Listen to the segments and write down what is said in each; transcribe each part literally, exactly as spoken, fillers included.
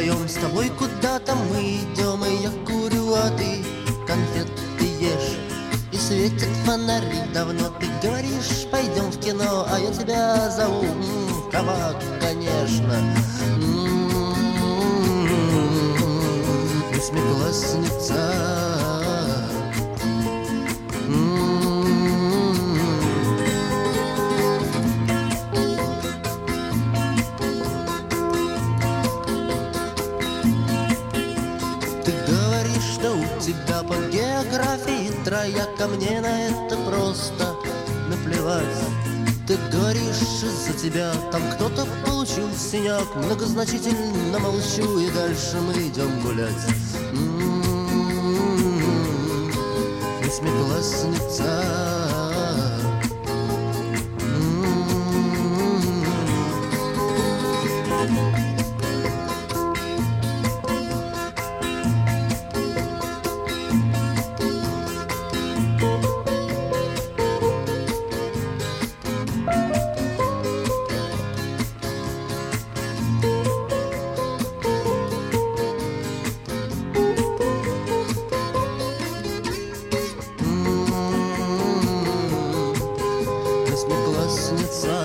вдвоем с тобой куда-то мы идем, и я курю, а ты конфеты ешь. И светят фонари давно, ты говоришь, пойдем в кино, а я тебя зову, м-м, кабак, конечно. М-м-м, восьмиклассница. Ты говоришь, что у тебя по географии трояка, мне на это просто наплевать. Ты говоришь, из-за тебя там кто-то получил синяк, многозначительно молчу, и дальше мы идем гулять. М-м-м, восьмиклассница. Восьмиклассница.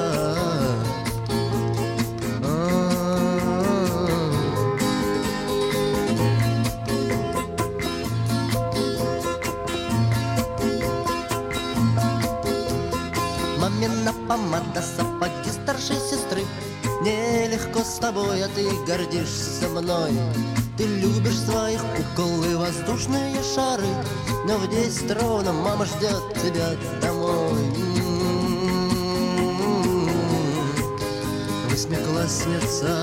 Мамина помада, сапоги старшей сестры. Нелегко с тобой, а ты гордишься мной. Ты любишь своих кукол и воздушные шары, но в десять ровно мама ждет тебя домой. М-м-м, восьмиклассница.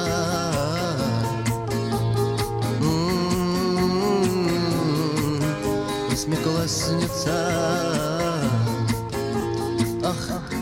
М-м-м, восьмиклассница. Ах,